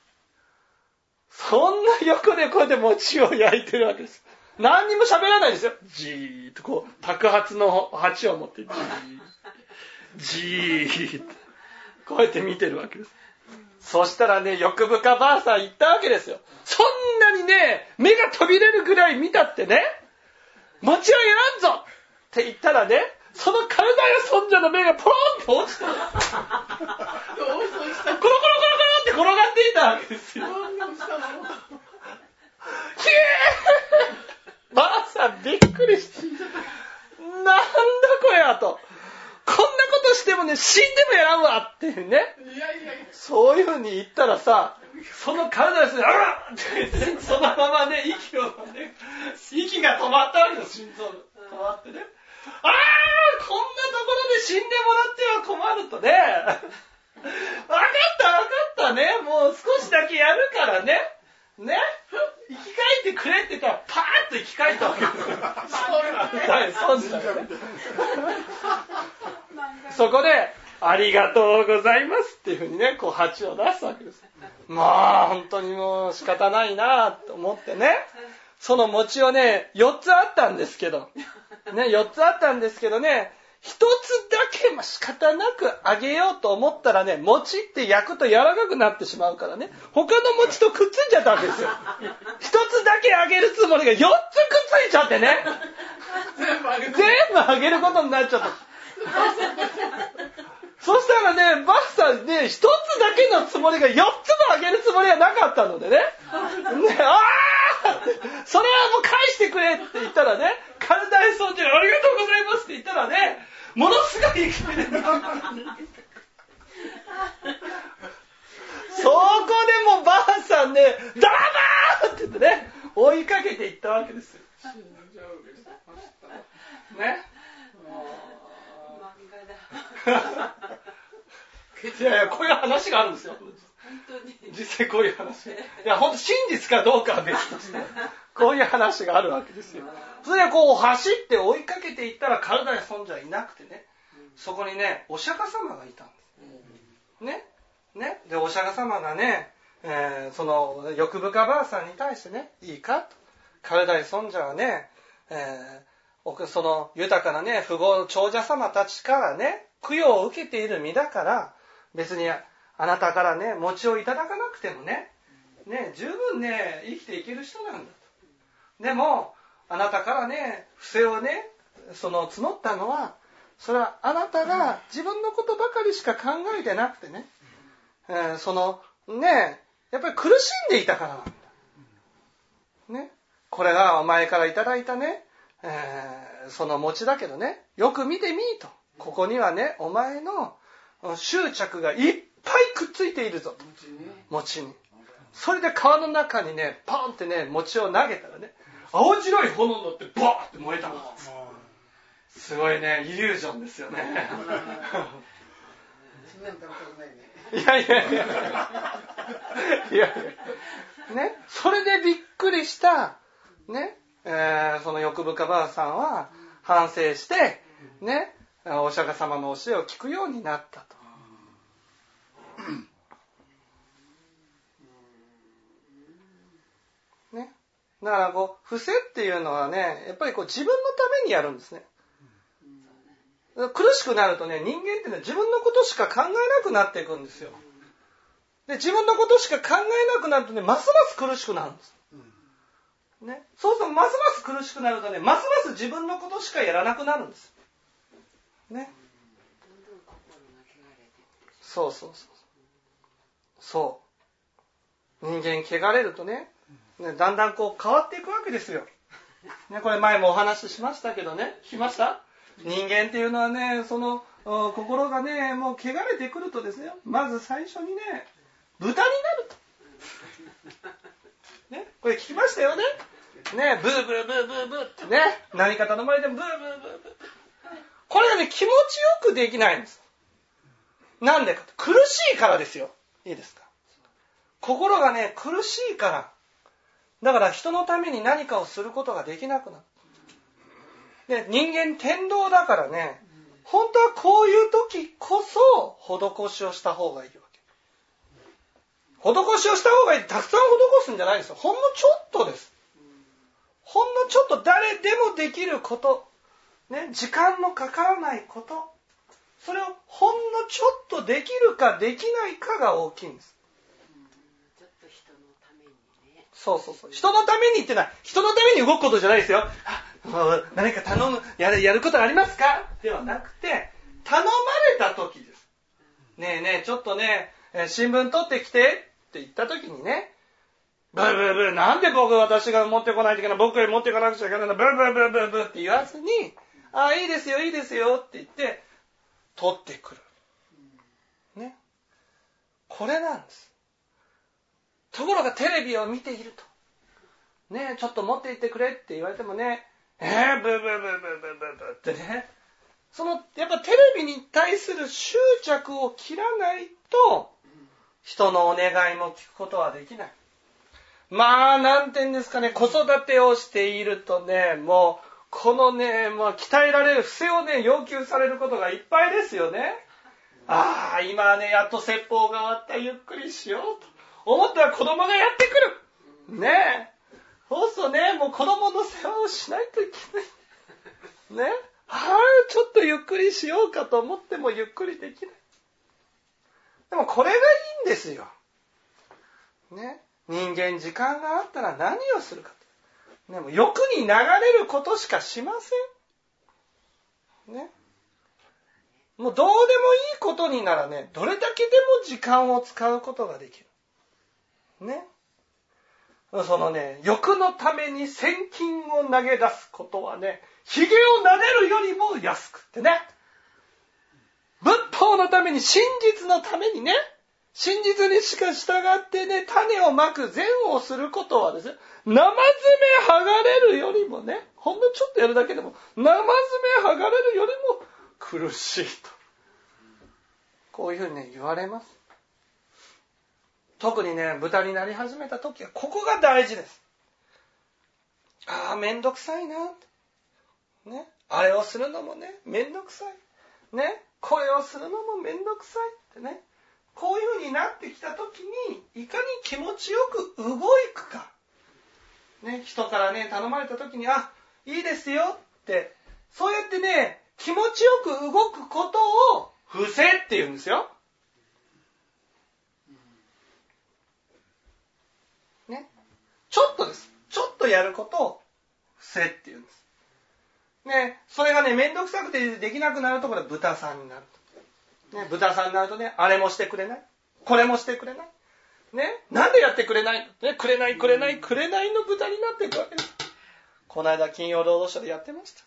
そんな横でこうやって餅を焼いてるわけです。何にも喋らないですよ。じーっとこう、托鉢の鉢を持って、じーっじーっとこうやって見てるわけです。そしたらね、欲深ばあさん言ったわけですよ。そんなにね、目が飛び出るぐらい見たってね、餅はやらんぞって言ったらね、その体や尊者の目がポロンと落ちた。コロコロコロコロって転がっていたわけですよ。ひえーばあさんびっくりして、なんだこれやと。こんなことしてもね、死んでもやらんわっていうね。そういう風に言ったらさ、その体ですね、あらって言って、そのままね、息をね、息が止まったわけです、心臓が止まってね。あー、こんなところで死んでもらっては困るとね。わかったわかったね、もう少しだけやるからね。ね、生き返ってくれって言ったら、パーッと生き返ったわけですよ。そうなんだよね。そこで、ありがとうございますっていうふうにね、こう鉢を出すわけです。まあ、本当にもう仕方ないなと思ってね、その餅をね、よっつあったんですけど、ね、よっつあったんですけどね、ひとつだけ仕方なくあげようと思ったらね、餅って焼くと柔らかくなってしまうからね、他の餅とくっついちゃったわけですよ。ひとつだけあげるつもりがよっつくっついちゃってね、全部あげる、全部あげることになっちゃった。そしたらね、ばあさんね、一つだけのつもりがよっつもあげるつもりはなかったのでね。ね、あーって、それはもう返してくれって言ったらね、体へ尊者がありがとうございますって言ったらね、ものすごい勢いで。そこでもばあさんね、ダラバーって言ってね、追いかけていったわけですよ。ね。いやいや、こういう話があるんですよ。本当に実際こういう話。いや、本当真実かどうかは別として、こういう話があるわけですよ。それでこう走って追いかけていったら体に尊者はいなくてね、そこにね、お釈迦様がいたんです。ね。ね。で、お釈迦様がね、えー、その欲深ばあさんに対してね、いいかと。体に尊者はね、えー、その豊かなね、富豪の長者様たちからね、供養を受けている身だから、別にあなたからね、餅をいただかなくてもね、ね、十分ね、生きていける人なんだと。でも、あなたからね、不正をね、その募ったのは、それはあなたが自分のことばかりしか考えてなくてね、えー、その、ね、やっぱり苦しんでいたからなんだ。ね、これがお前からいただいたね、えー、その餅だけどね、よく見てみーと。ここにはね、お前の執着がいっぱいくっついているぞと。餅に。それで川の中にね、ポンってね、餅を投げたらね、青白い炎になってバーって燃えたの。すごいね、イリュージョンですよね。いやいやいや。いやいや。ね、それでびっくりした、ね、えー、その欲深ばあさんは反省して、ね、お釈迦様の教えを聞くようになったと。ね、だからこう、伏せっていうのはね、やっぱりこう自分のためにやるんですね。苦しくなるとね、人間ってね、自分のことしか考えなくなっていくんですよ。で、自分のことしか考えなくなるとね、ますます苦しくなるんです。ね、そうするとますます苦しくなるとね、ますます自分のことしかやらなくなるんです。ね。そうそうそう。そう。人間汚れるとね、ね、だんだんこう変わっていくわけですよ。ね、これ前もお話ししましたけどね、聞きました？人間っていうのはね、その心がね、もう汚れてくるとですね、まず最初にね、豚になると。ね、これ聞きましたよね。ね、ブーブーブーブーブーってね、何か頼まれてもブーブーブーブー。これがね、気持ちよくできないんです。なんでかと、苦しいからですよ。いいですか。心がね、苦しいから。だから人のために何かをすることができなくなる。で、人間天道だからね、本当はこういう時こそ施しをした方がいいわけ。施しをした方がいい。たくさん施すんじゃないんですよ。ほんのちょっとです。ほんのちょっと誰でもできること。ね、時間のかからないこと。 それをほんのちょっとできるかできないかが大きいんです。 ちょっと人のためにね。 そうそうそう。人のためにってのは、人のために動くことじゃないですよ。あ、何か頼む、やる、やることありますかではなくて、頼まれた時です。ねえねえ、ちょっとね、新聞取ってきてって言った時にね、ブーブーブー、なんで僕、私が持ってこないといけない、僕より持っていかなくちゃいけないの、ブーブーブーブーブーって言わずに、ああ、いいですよ、いいですよって言って、取ってくる。ね。これなんです。ところがテレビを見ていると、ね、ちょっと持って行ってくれって言われてもね、えー、ブーブーブーブーブーブーブーってね、その、やっぱテレビに対する執着を切らないと、人のお願いも聞くことはできない。まあ、なんて言うんですかね、子育てをしているとね、もう、このね、まあ、鍛えられる、伏せをね、要求されることがいっぱいですよね。ああ、今ね、やっと説法が終わった、ゆっくりしようと思ったら子供がやってくる。ねえ。そうするとね、もう子供の世話をしないといけない。ね。はい、ちょっとゆっくりしようかと思ってもゆっくりできない。でもこれがいいんですよ。ね。人間時間があったら何をするか。でも欲に流れることしかしません。ね。もうどうでもいいことにならね、どれだけでも時間を使うことができる。ね。そのね、欲のために千金を投げ出すことはね、髭を撫でるよりも安くってね。仏法のために、真実のためにね、真実にしか従ってね、種をまく善をすることはですね、生爪剥がれるよりもね、ほんのちょっとやるだけでも、生爪剥がれるよりも苦しいと。こういうふうにね、言われます。特にね、豚になり始めた時は、ここが大事です。ああ、めんどくさいな。ね。あれをするのもね、めんどくさい。ね。これをするのもめんどくさいってね。こういう風になってきた時に、いかに気持ちよく動くか。ね。人からね、頼まれた時に、あ、いいですよって、そうやってね、気持ちよく動くことを、伏せって言うんですよ。ね。ちょっとです。ちょっとやることを、伏せって言うんです。ね。それがね、めんどくさくてできなくなるところで豚さんになると。ね。豚さんになるとね、あれもしてくれない。これもしてくれない。ね。なんでやってくれないの、ね、くれないくれないくれないの豚になっていくわけです。この間、金曜労働省でやってました。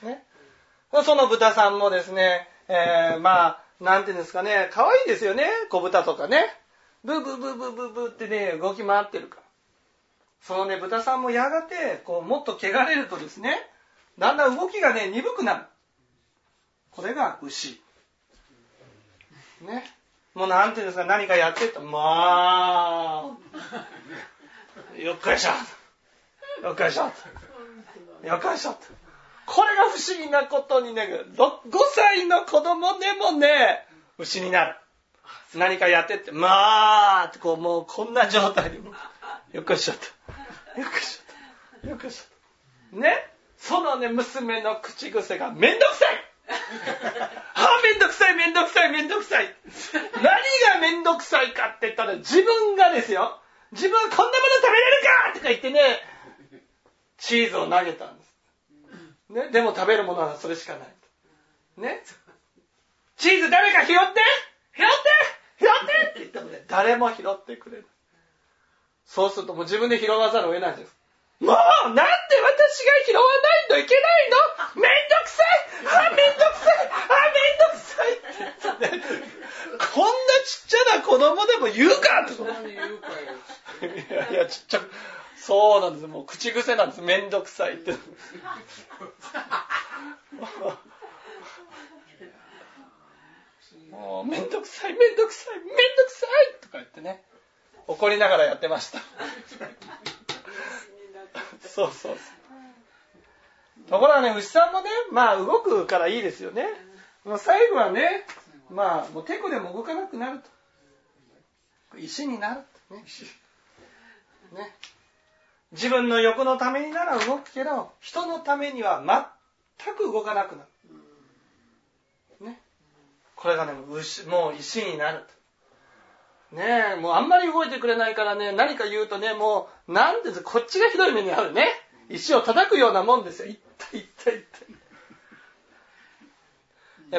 ね。その豚さんもですね、えー、まあ、なんていうんですかね、可愛いですよね、小豚とかね。ブーブーブーブーブーブーってね、動き回ってるから。そのね、豚さんもやがて、こう、もっと汚れるとですね、だんだん動きがね、鈍くなる。これが牛。ね。もうなんていうんですか、何かやってと、まあ、よっこいしょ。よっこいしょ。よっこいしょ。これが不思議なことにね、ごさいの子供でもね、牛になる。何かやってって、まあってこう、もうこんな状態で、よっこいしょと。よっこいしょと。よっこいしょと。ね。そのね、娘の口癖がめんどくさいああ、めんどくさい、めんどくさい、めんどくさい。何がめんどくさいかって言ったら、自分がですよ、自分はこんなもの食べれるかとか言ってね、チーズを投げたんです。ね、でも食べるものはそれしかないと。ね。チーズ誰か拾って拾って拾ってって言ってもね、誰も拾ってくれる。そうするともう自分で拾わざるを得ないんです。もうなんで私が拾わないといけないの？めんどくさい！あ、めんどくさい！あ、めんどくさいって言ってね、こんなちっちゃな子供でも言うかって。そんなに言うかよ。いやいや、ちっちゃく。そうなんです。もう口癖なんです。めんどくさいって。もうめんどくさい、めんどくさい、めんどくさいとか言ってね、怒りながらやってました。そうそうそう。ところがね、牛さんもね、まあ動くからいいですよね。もう最後はね、まあもうテコでも動かなくなると。石になるとね。ね。自分の欲のためになら動くけど、人のためには全く動かなくなる。 これがね、もう石、もう石になると。ねえ、もうあんまり動いてくれないからね、何か言うとね、もう、なんです、こっちがひどい目に遭うね。石を叩くようなもんですよ。いったいったいった。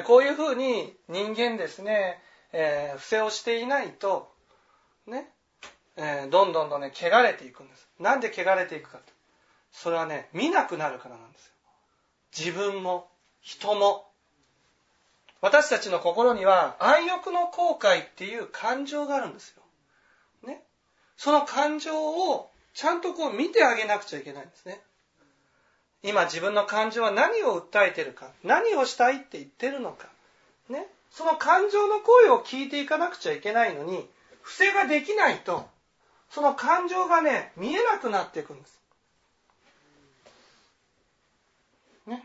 こういうふうに人間ですね、えー、不正をしていないと、ね、えー、どんどんとね、汚れていくんです。なんで汚れていくかと。それはね、見なくなるからなんですよ。自分も、人も。私たちの心には、愛欲の後悔っていう感情があるんですよ。ね。その感情を、ちゃんとこう見てあげなくちゃいけないんですね。今自分の感情は何を訴えているか、何をしたいって言ってるのか、ね。その感情の声を聞いていかなくちゃいけないのに、伏せができないと、その感情がね、見えなくなっていくんです。ね。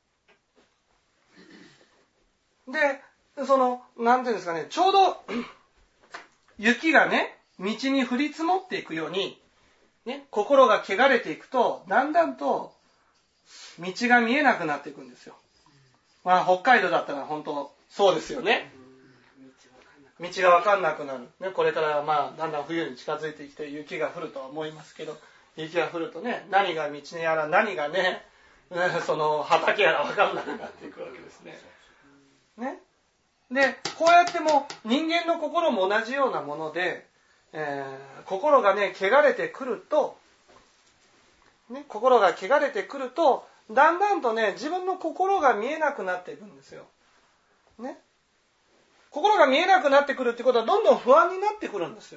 で、その、なんていうんですかね、ちょうど、雪がね、道に降り積もっていくように、ね、心が汚れていくと、だんだんと、道が見えなくなっていくんですよ。まあ、北海道だったら本当、そうですよね。道が分かんなくなる。ね、これからまあ、だんだん冬に近づいてきて雪が降るとは思いますけど、雪が降るとね、何が道にやら何がね、その畑やら分かんなくなっていくわけですね。ね。で、こうやっても人間の心も同じようなもので、えー、心がね、汚れてくると、ね、心が汚れてくると、だんだんとね、自分の心が見えなくなっていくんですよ。ね。心が見えなくなってくるってことは、どんどん不安になってくるんですよ。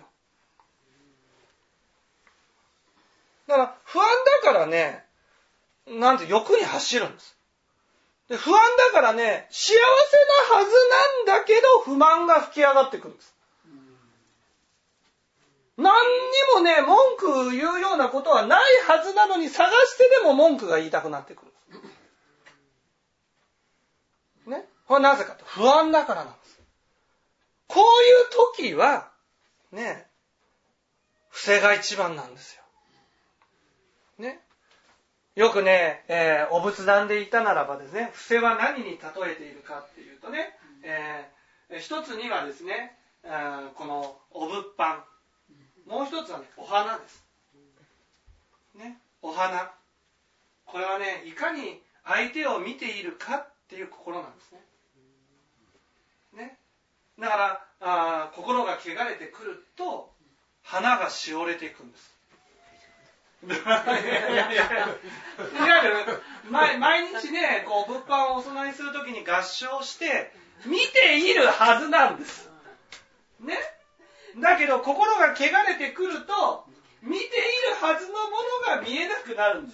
だから、不安だからね、なんて欲に走るんです。で、不安だからね、幸せなはずなんだけど、不満が吹き上がってくるんです。何にもね、文句言うようなことはないはずなのに、探してでも文句が言いたくなってくるんです。ね。これはなぜかと。不安だからなんです。こういう時は、ね、不正が一番なんですよ。ね。よくね、えー、お仏壇で言ったならばですね、伏せは何に例えているかっていうとね、えー、一つにはですね、えー、このお仏版、もう一つはね、お花です。ね、お花。これはね、いかに相手を見ているかっていう心なんですね。ね。だから、あ心が汚れてくると、花がしおれていくんです。いわゆる毎、毎日ね、こう物販をお供えするときに合唱して見ているはずなんです。ね。だけど心が汚れてくると見ているはずのものが見えなくなるんです。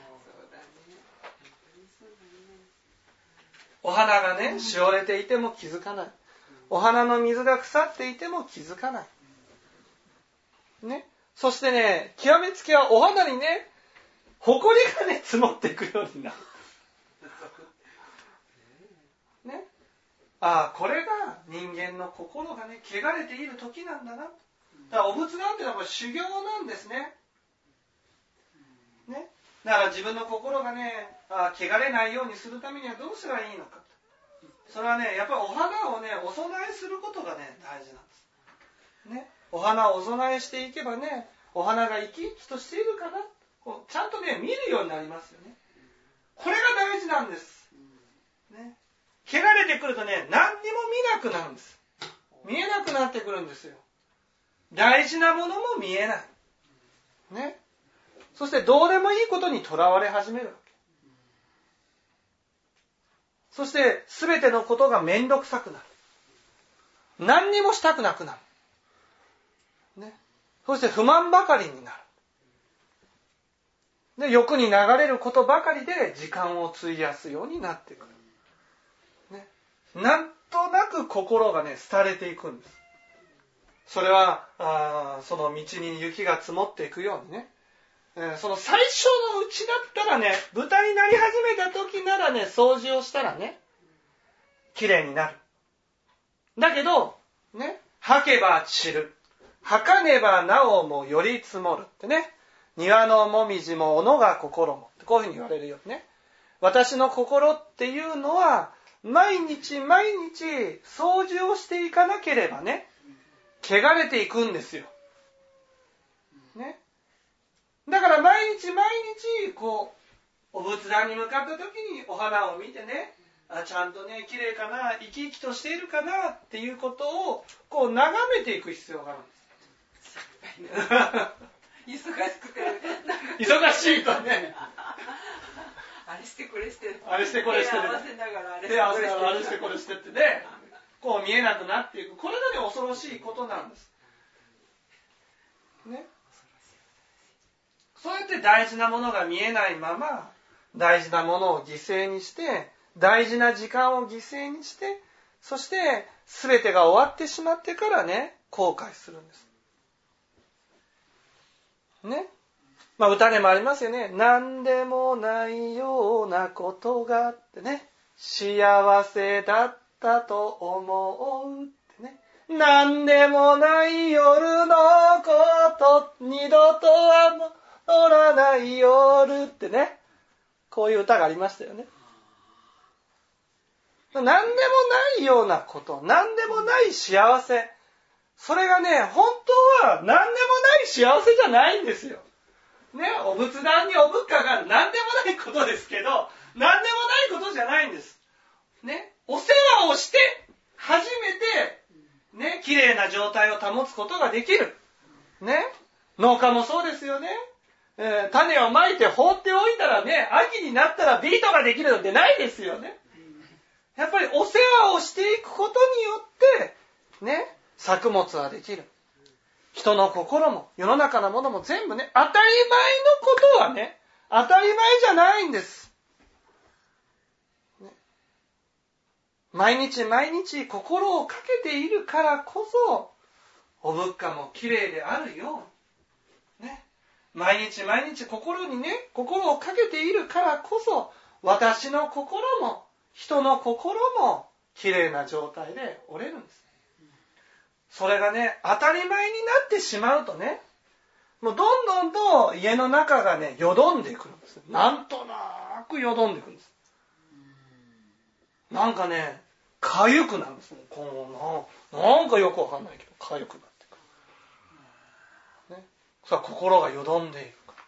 お花がね、しおれていても気づかない。お花の水が腐っていても気づかない。ね。そしてね、極めつけはお花にね、埃がね、積もっていくようになる。ね。ああ、これが人間の心がね、汚れている時なんだな。だからお仏壇っていうのは修行なんですね。ね。だから自分の心がね、あ汚れないようにするためにはどうすればいいのか。それはね、やっぱりお花をね、お供えすることがね、大事なんです。ね。お花をお供えしていけばね、お花が生き生きとしているかな、こうちゃんとね、見るようになりますよね。これが大事なんです。ね。汚れてくるとね、何にも見なくなるんです。見えなくなってくるんですよ。大事なものも見えない。ね。そしてどうでもいいことにとらわれ始めるわけ。そして全てのことがめんどくさくなる。何にもしたくなくなる。ね。そして不満ばかりになる。で、欲に流れることばかりで時間を費やすようになってくる。ね。なんとなく心がね、廃れていくんです。それは、あその道に雪が積もっていくようにね、えー、その最初のうちだったらね、豚になり始めた時ならね、掃除をしたらね、綺麗になる。だけど、ね、吐けば散る。吐かねばなおもより積もるってね。庭のもみじも斧が心も。こういうふうに言われるよね。私の心っていうのは、 毎日毎日掃除をしていかなければね、汚れていくんですよ。ね。だから毎日毎日こうお仏壇に向かった時にお花を見てね、あ、ちゃんとね綺麗かな、生き生きとしているかなっていうことをこう眺めていく必要があるんです。 忙しくて忙しいとね、 あれしてこれしてあれしてこれして、 手合わせながらあれ手合わせながらあれしてこれしてってね、こう見えなくなっていく。これがね恐ろしいことなんです。ね。そうやって大事なものが見えないまま、大事なものを犠牲にして、大事な時間を犠牲にして、そして全てが終わってしまってからね、後悔するんです。ね。まあ歌でもありますよね。何でもないようなことがってね、幸せだったと思うってね。何でもない夜のこと、二度とは戻らない夜ってね。こういう歌がありましたよね。何でもないようなこと、何でもない幸せ。それがね、本当は何でもない幸せじゃないんですよ。ね、お仏壇にお仏花がある。何でもないことですけど、何でもないことじゃないんです。ね、お世話をして初めてね、綺麗な状態を保つことができる。ね、農家もそうですよね。えー、種をまいて放っておいたらね、秋になったらビートができるなんてないですよね。やっぱりお世話をしていくことによってね、作物はできる。人の心も世の中のものも全部ね、当たり前のことはね、当たり前じゃないんです。ね、毎日毎日心をかけているからこそ、お仏花も綺麗であるように、ね、毎日毎日心にね、心をかけているからこそ、私の心も人の心も綺麗な状態で折れるんです。それがね、当たり前になってしまうとね、もうどんどんと家の中がね、よどんでくるんです。なんとなくよどんでくるんです。なんかね、かゆくなるんです。こうな、なんかよくわかんないけど、かゆくなってくる。ね、さあ心がよどんでいるから。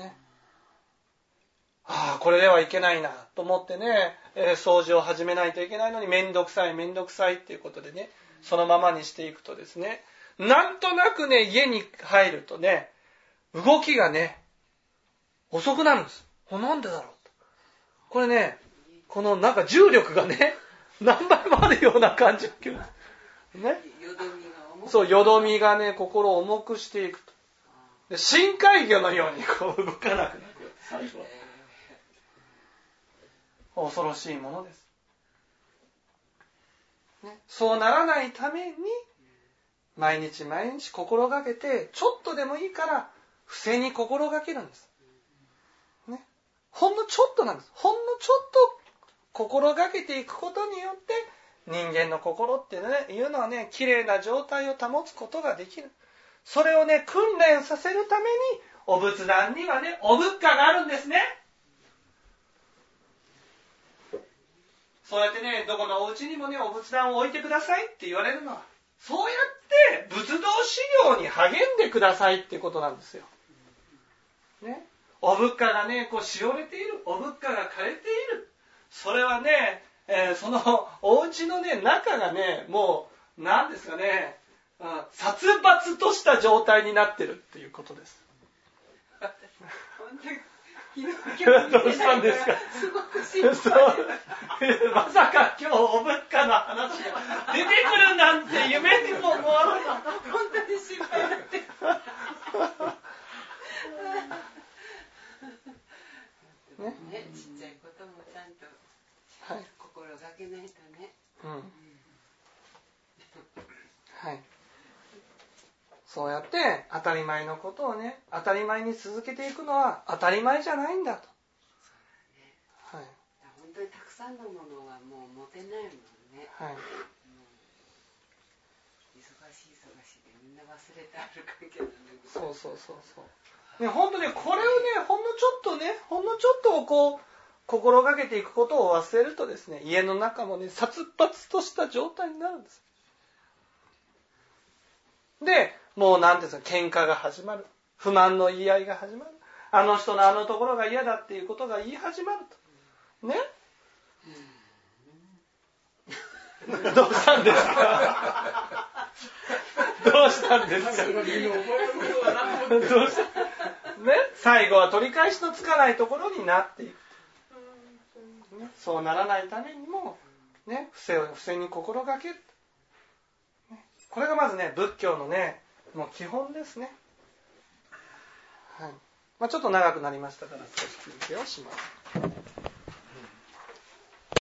ね、ああ、これではいけないなと思ってね、えー、掃除を始めないといけないのに、めんどくさいめんどくさいっていうことでね、そのままにしていくとですね、なんとなくね、家に入るとね、動きがね、遅くなるんです。これなんでだろうと。これね、このなんか重力がね、何倍もあるような感じがする。ね。そう、よどみがね、心を重くしていくと。で、深海魚のようにこう動かなくなる。最後は。恐ろしいものです。ね、そうならないために毎日毎日心がけて、ちょっとでもいいから不正に心がけるんです、ね、ほんのちょっとなんです。ほんのちょっと心がけていくことによって人間の心って、ね、いうのはね、綺麗な状態を保つことができる。それをね、訓練させるためにお仏壇にはね、お仏花があるんですね。そうやってね、どこのお家にもね、お仏壇を置いてくださいって言われるのは、そうやって仏道修行に励んでくださいってことなんですよ。ね、お仏花がね、こうしおれている、お仏花が枯れている。それはね、えー、そのお家のね、中がね、もう何ですかね、うん、殺伐とした状態になってるっていうことです。 本当にどうしたんですか。 すごく心配。 まさか今日お仏花の話が出てくるなんて夢にも思わなかった。 本当に心配だって。ね、ね、ちっちゃいこともちゃんと心がけないとね。 はい。うん。はい。そうやって当たり前のことをね、当たり前に続けていくのは当たり前じゃないんだと。 そうだね。はい。本当にたくさんのものはもう持てないもんね。はい。もう忙しい忙しいでみんな忘れてある関係なんだけど。そうそうそうそうそう。ね、本当ね、これをね、ほんのちょっとね、ほんのちょっとこう心がけていくことを忘れるとですね、家の中もね、殺伐とした状態になるんです。で、もう何ていうんですか、喧嘩が始まる。不満の言い合いが始まる。あの人のあのところが嫌だっていうことが言い始まると。ね？どうしたんですか？どうしたんですか？どうした？ね？最後は取り返しのつかないところになっていく。ね、そうならないためにも、ね、不正を不正に心がける、ね、これがまずね、仏教のね、もう基本ですね。はい。まあ、ちょっと長くなりましたから少し休憩をします。